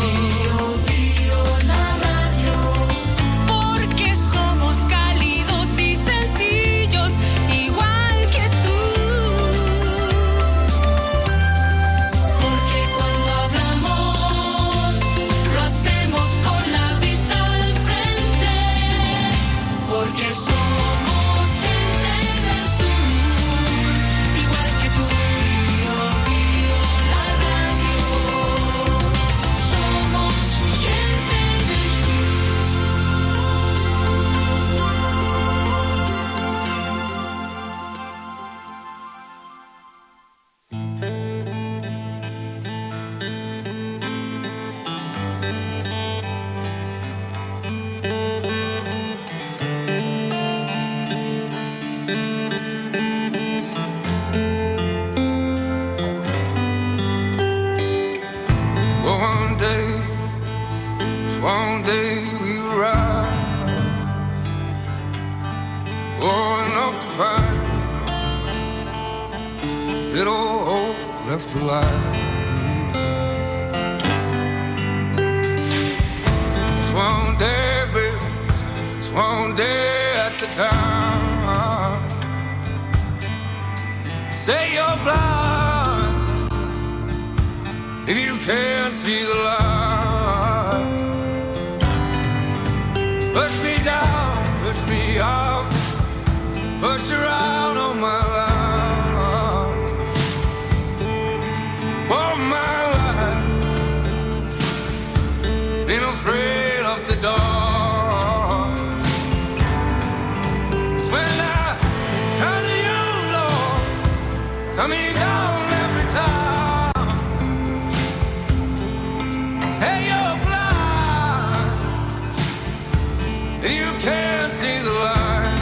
One day we will ride, oh, enough to find little hope left alive. Just one day, baby, just one day at the time. Say you're blind if you can't see the light. Push me down, push me out, pushed around all my life. All my life, been afraid of the dark. It's when I turn to you, Lord, turn me down every time. Say you're you can't see the light.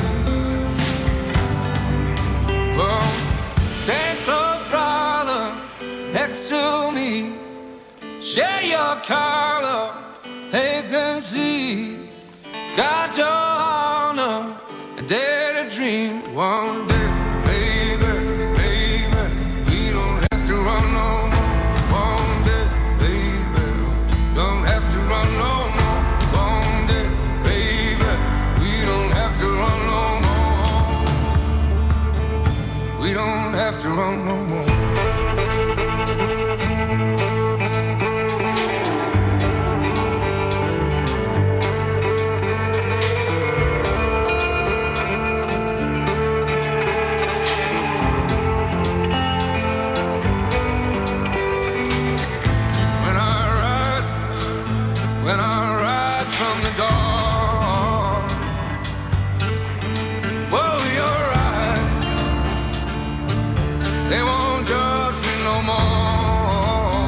Well, stay close, brother, next to me. Share your color, they can see. Got your honor, a day to dream. One day, baby, baby, we don't have to run no more. One day, baby, don't have to run no more. We don't have to run no more. When I rise from the dawn, whoa, you're right. They won't judge me no more.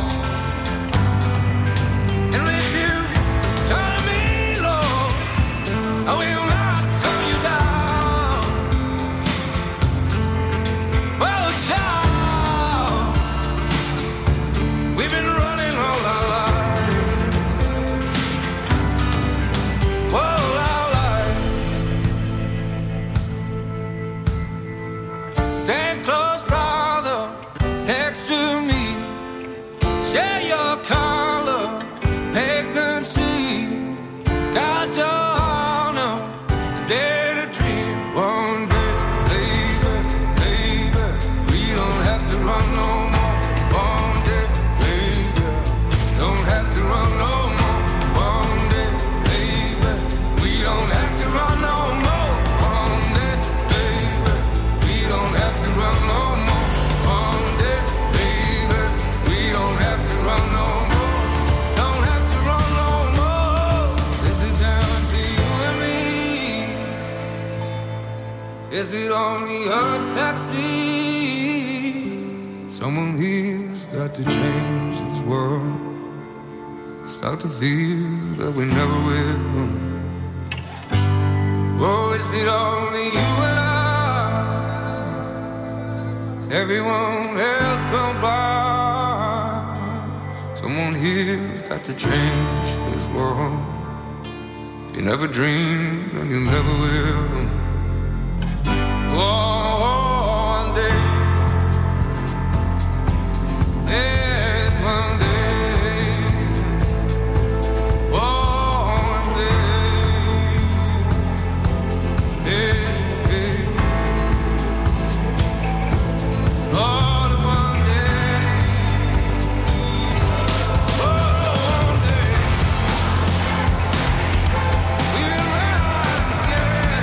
And if you turn to me, Lord, I will not turn you down. Well, child, we've been running all our lives. All our lives. Stay close, brother, next to me. Share your color, they can see. Got your honor, day to dream. One day, baby, baby, we don't have to run no more. One day, baby, don't have to run no more. One day, baby, we don't have to Is it only earth that sees? Someone here's got to change this world. Start to feel that we never will. Oh, is it only you and I? Is everyone else gone by? Someone here's got to change this world. If you never dream, then you never will. Oh, one day, yes, one day, oh, one day, hey, Lord, one day, oh, one day, we will rise again.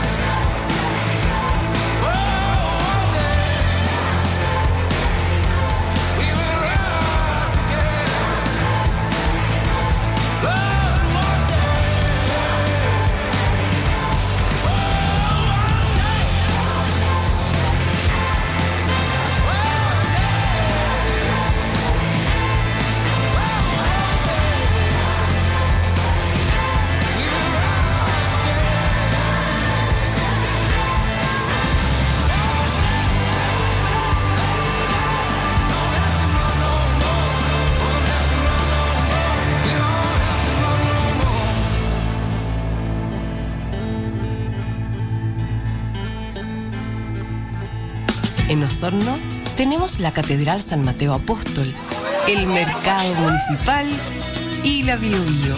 En Osorno tenemos la Catedral San Mateo Apóstol, el Mercado Municipal y la Bio Bio.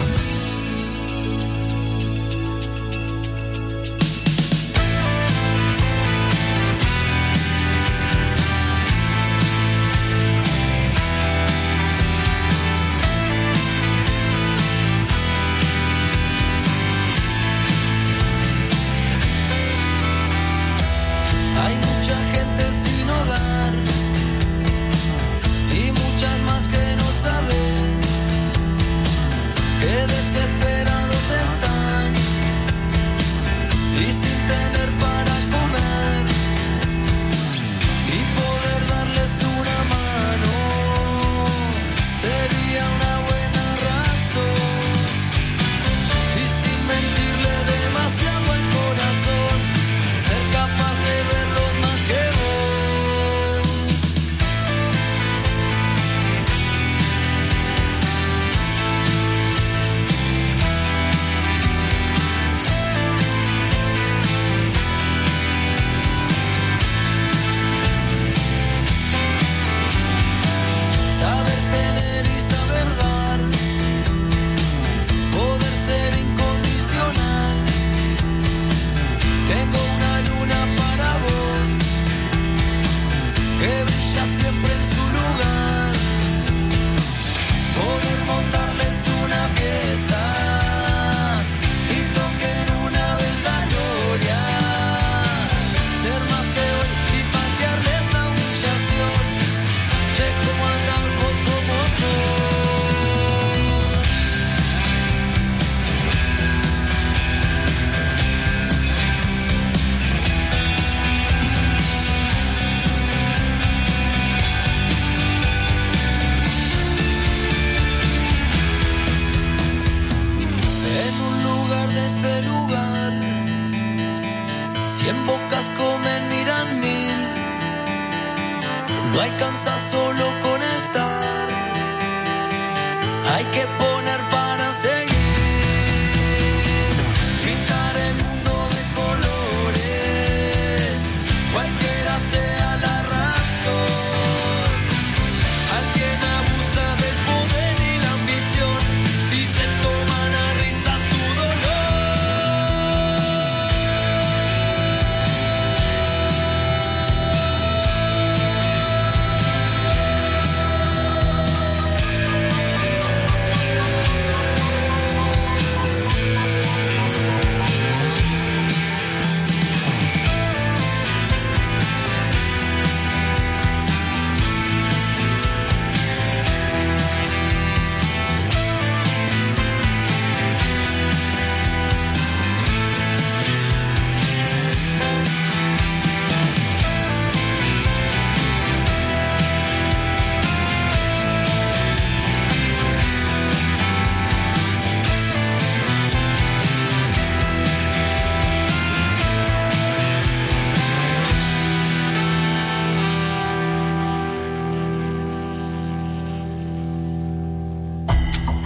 Hay mucha gente sin hogar y muchas más que no sabes que desesperados están y sin tener para comer y poder darles una mano sería una buena razón y sin mentirle demasiado al corazón ser capaz de verlos más que vos. Saber tener y saber dar, poder ser incondicional. Tengo una luna para vos, que brilla siempre en su lugar. Poder montarles una fiesta y toquen una vez la gloria. Ser más que hoy y patearle esta humillación. Che, ¿cómo andás vos como sos? En un lugar de este lugar, 100 bocas comen, miran 1000. No alcanza solo con estar, hay que poner para seguir. Pintar el mundo de colores, cualquiera sea la razón. Alguien abusa del poder y la ambición y se toman a risas tu dolor.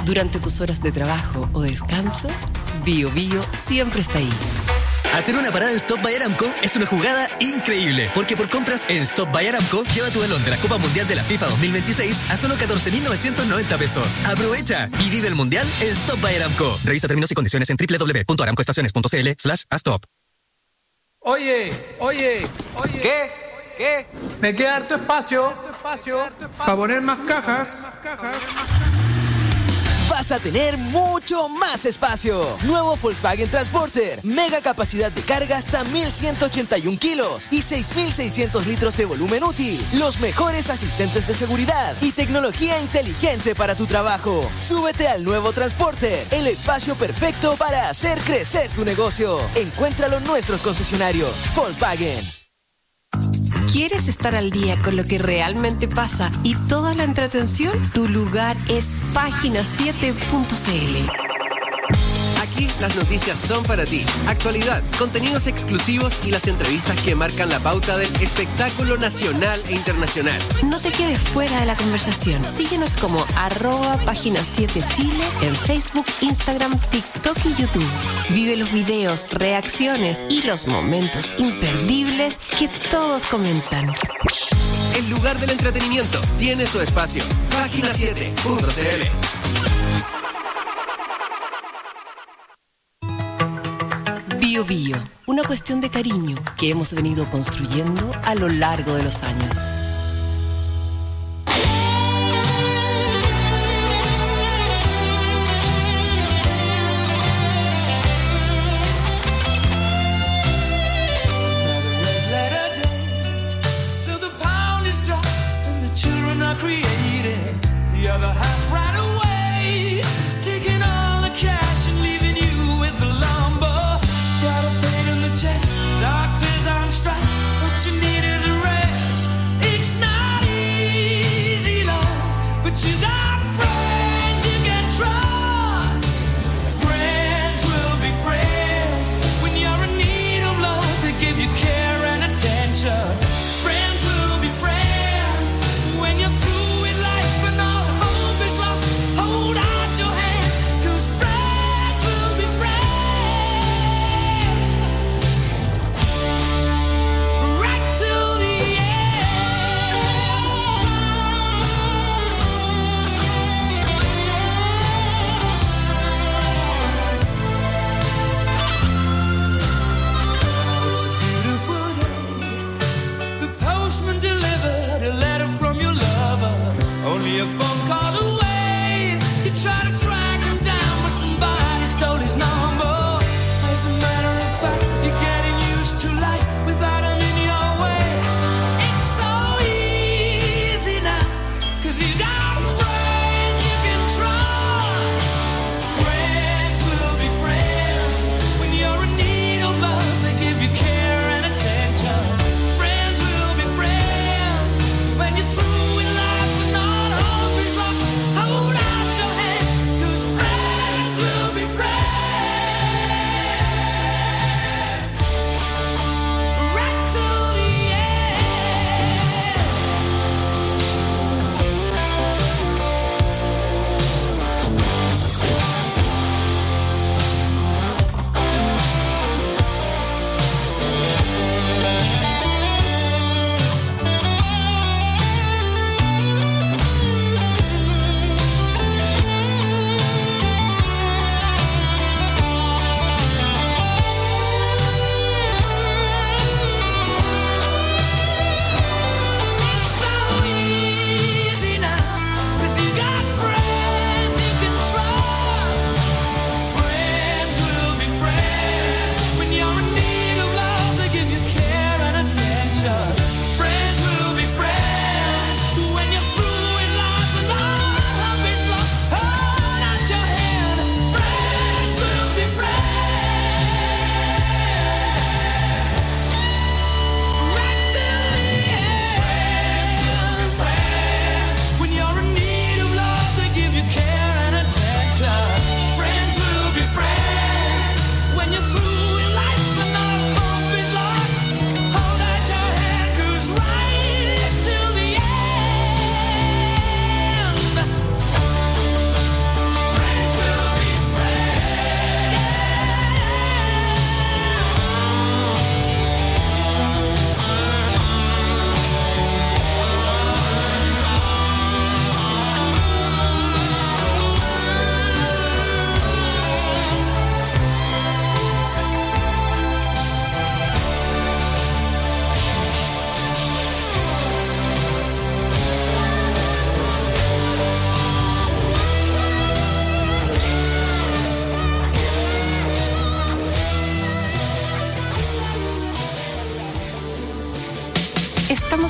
Durante tus horas de trabajo o descanso, Bio Bio siempre está ahí. Hacer una parada en Stop by Aramco es una jugada increíble, porque por compras en Stop by Aramco, lleva tu balón de la Copa Mundial de la FIFA 2026 a solo 14.990 pesos. ¡Aprovecha y vive el Mundial en Stop by Aramco! Revisa términos y condiciones en www.aramcoestaciones.cl/stop. Oye. ¿Qué? Me queda harto espacio para poner más cajas. Vas a tener mucho más espacio. Nuevo Volkswagen Transporter. Mega capacidad de carga hasta 1.181 kilos y 6.600 litros de volumen útil. Los mejores asistentes de seguridad y tecnología inteligente para tu trabajo. Súbete al nuevo Transporter, el espacio perfecto para hacer crecer tu negocio. Encuéntralo en nuestros concesionarios. Volkswagen. ¿Quieres estar al día con lo que realmente pasa y toda la entretención? Tu lugar es Página7.cl. Aquí las noticias son para ti. Actualidad, contenidos exclusivos y las entrevistas que marcan la pauta del espectáculo nacional e internacional. No te quedes fuera de la conversación. Síguenos como @Página7Chile en Facebook, Instagram, TikTok y YouTube. Vive los videos, reacciones y los momentos imperdibles que todos comentan. El lugar del entretenimiento tiene su espacio. Página7.cl. Bio Bio, una cuestión de cariño que hemos venido construyendo a lo largo de los años. Doctors on strike, what you need is a rest. It's not easy, love, but you got friends you can trust. Friends will be friends when you're in need of love. They give you care and attention. Friends will be friends when you're through with life and all hope is lost.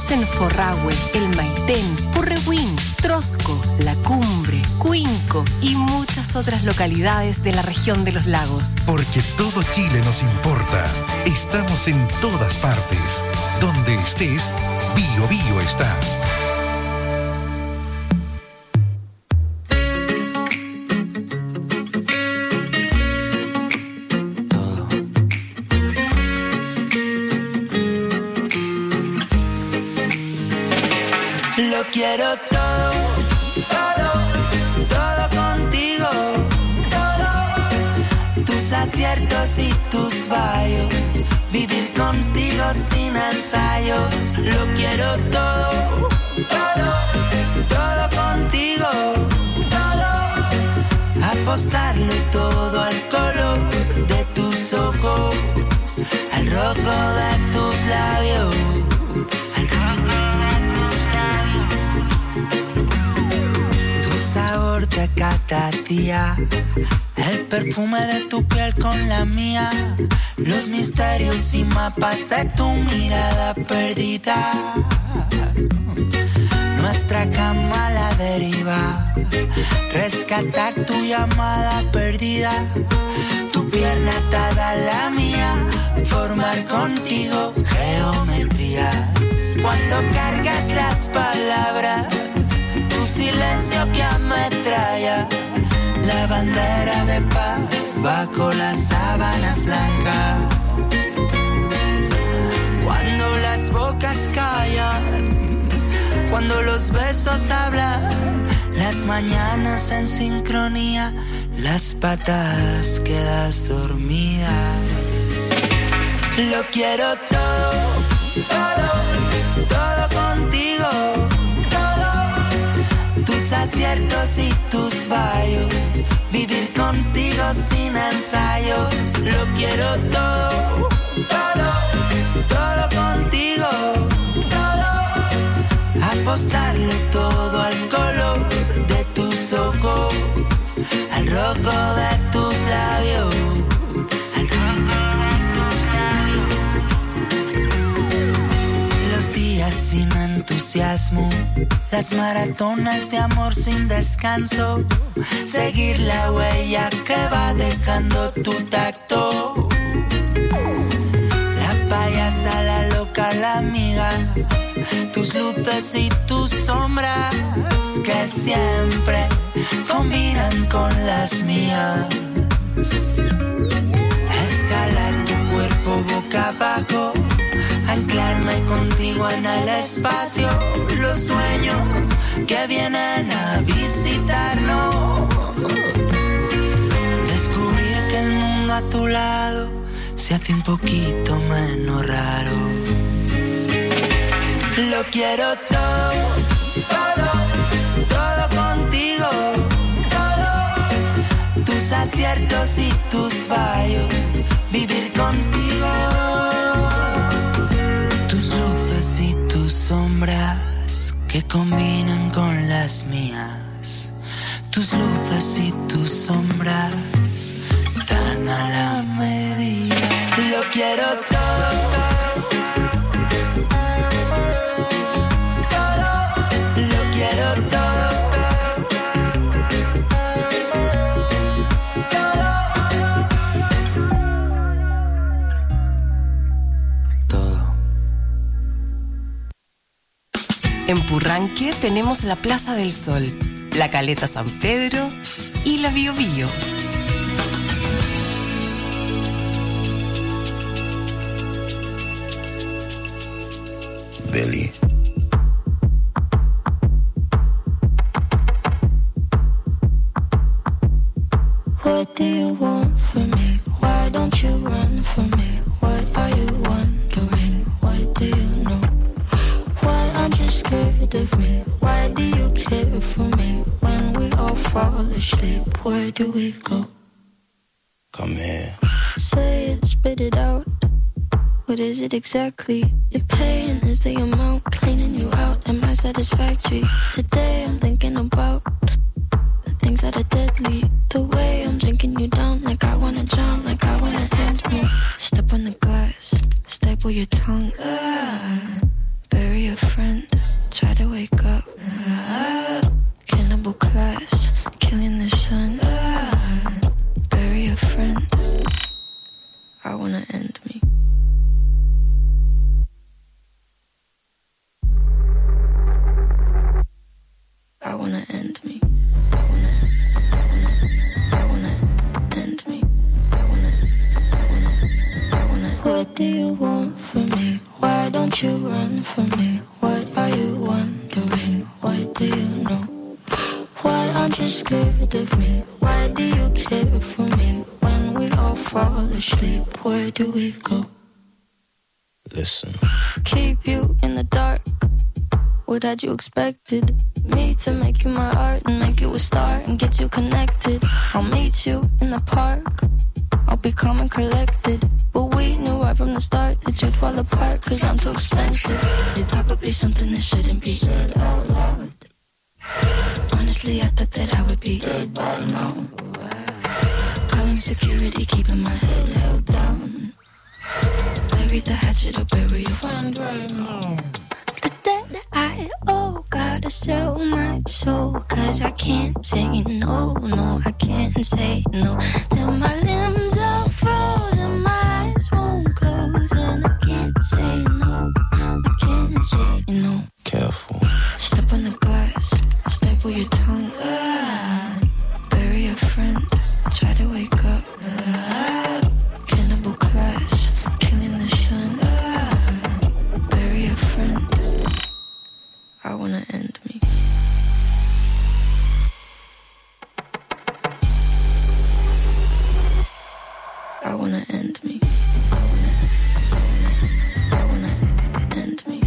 Estamos en Forrahue, El Maitén, Purrehuen, Trosco, La Cumbre, Cuinco y muchas otras localidades de la región de los lagos. Porque todo Chile nos importa. Estamos en todas partes. Donde estés, Bio Bio está. Lo quiero todo, todo, todo contigo, todo, tus aciertos y tus fallos, vivir contigo sin ensayos. Lo quiero todo, todo, todo contigo, todo, apostarlo todo al color de tus ojos, al rojo de tus labios. De cada día, el perfume de tu piel con la mía, los misterios y mapas de tu mirada perdida, nuestra cama a la deriva, rescatar tu llamada perdida, tu pierna atada a la mía, formar contigo geometrías. Cuando cargas las palabras, tu silencio que ametralla, la bandera de paz bajo las sábanas blancas. Cuando las bocas callan, cuando los besos hablan, las mañanas en sincronía, las patas quedas dormida. Lo quiero todo, todo, todo contigo, tus aciertos y tus fallos, vivir contigo sin ensayos. Lo quiero todo, todo, todo contigo, todo, apostarlo todo al color de tus ojos, al rojo de tus labios. Los días sin entusiasmo, las maratonas de amor sin descanso, seguir la huella que va dejando tu tacto, la payasa, la loca, la amiga, tus luces y tus sombras que siempre combinan con las mías. Escalar tu cuerpo boca abajo, anclarme contigo en el espacio, los sueños que vienen a visitarnos, descubrir que el mundo a tu lado se hace un poquito menos raro. Lo quiero todo, todo, todo contigo, todo, tus aciertos y tus fallos, vivir contigo, sombras que combinan con las mías, tus luces y tus sombras tan a la medida. Lo quiero todo, todo, lo quiero todo, todo. En Purranque tenemos la Plaza del Sol, la Caleta San Pedro y la Bio Bio. Billy. What do you want from me? Why don't you run from me? What are you wondering? What do you know? Why aren't you scared of me? Why do you care for me? When we all fall asleep, where do we go? Come here. Say it, spit it out. What is it exactly? Your pain is the amount cleaning you out. Am I satisfactory? Today I'm thinking about the things that are deadly. The way I'm drinking you down, like I wanna drown, like I wanna end me. Step on the glass, staple your tongue, bury a friend. don't you run from me? What are you wondering? What do you know? Why aren't you scared of me? Why do you care for me? When we all fall asleep, where do we go? Listen. Keep you in the dark. What had you expected? Me to make you my art and make you a star and get you connected. I'll meet you in the park. I'll be calm and collected. But we knew right from the start that you'd fall apart, cause I'm too expensive. Your talk would be something that shouldn't be said out loud. Honestly, I thought that I would be dead by now. Calling security, keeping my head held down. Bury the hatchet or bury your friend right now. The debt I owe, gotta sell my soul, cause I can't say no, no, I can't say no. Then my limbs are frozen, my eyes won't close, and I can't say no, I can't say no. Careful. Step on the glass, staple your tongue, bury a friend, try to wake up, cannibal class, killing the sun, bury a friend. I wanna end me. I wanna end me. I wanna end me.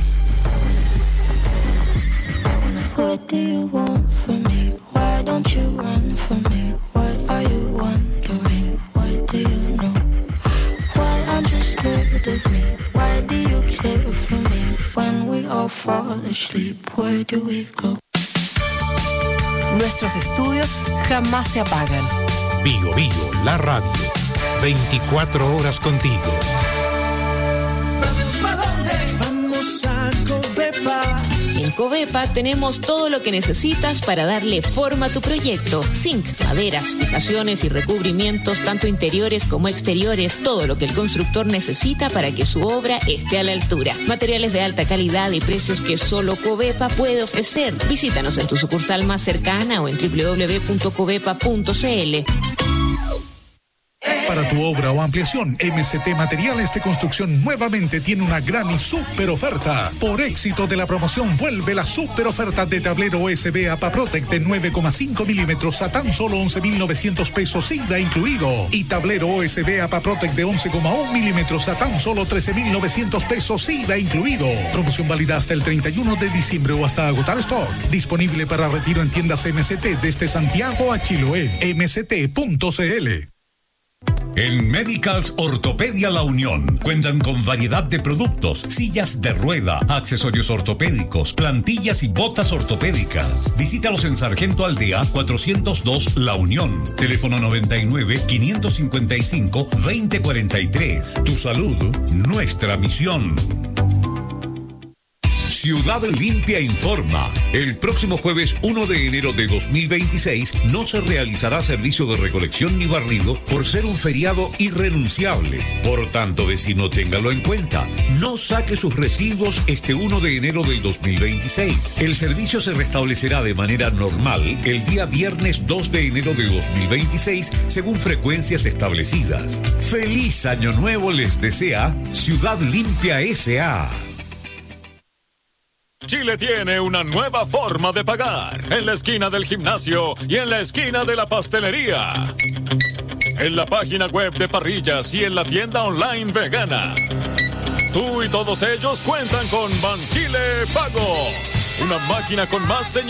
What do you want from me? Why don't you run from me? What are you wondering? What do you know? Why aren't you scared of me? Why do you care for me? When we all fall asleep, where do we go? Nuestros estudios jamás se apagan. Bio Bio, la radio. 24 horas contigo. ¿Para dónde? Vamos a Covepa. En Covepa tenemos todo lo que necesitas para darle forma a tu proyecto. Zinc, maderas, fijaciones y recubrimientos, tanto interiores como exteriores, todo lo que el constructor necesita para que su obra esté a la altura. Materiales de alta calidad y precios que solo Covepa puede ofrecer. Visítanos en tu sucursal más cercana o en www.covepa.cl. Para tu obra o ampliación, MCT Materiales de Construcción nuevamente tiene una gran y súper oferta. Por éxito de la promoción, vuelve la súper oferta de tablero USB APAPROTEC de 9,5 milímetros a tan solo 11,900 pesos IVA incluido. Y tablero USB APAPROTEC de 11,1 milímetros a tan solo 13,900 pesos IVA incluido. Promoción válida hasta el 31 de diciembre o hasta agotar stock. Disponible para retiro en tiendas MCT desde Santiago a Chiloé. MCT.cl. En Medicals Ortopedia La Unión cuentan con variedad de productos, sillas de rueda, accesorios ortopédicos, plantillas y botas ortopédicas. Visítalos en Sargento Aldea 402 La Unión. Teléfono 99-555-2043. Tu salud, nuestra misión. Ciudad Limpia informa. El próximo jueves 1 de enero de 2026 no se realizará servicio de recolección ni barrido por ser un feriado irrenunciable. Por tanto, vecino, téngalo en cuenta. No saque sus residuos este 1 de enero del 2026. El servicio se restablecerá de manera normal el día viernes 2 de enero de 2026 según frecuencias establecidas. ¡Feliz Año Nuevo les desea Ciudad Limpia S.A.! Chile tiene una nueva forma de pagar. En la esquina del gimnasio y en la esquina de la pastelería. En la página web de Parrillas y en la tienda online vegana. Tú y todos ellos cuentan con Banchile Pago. Una máquina con más señales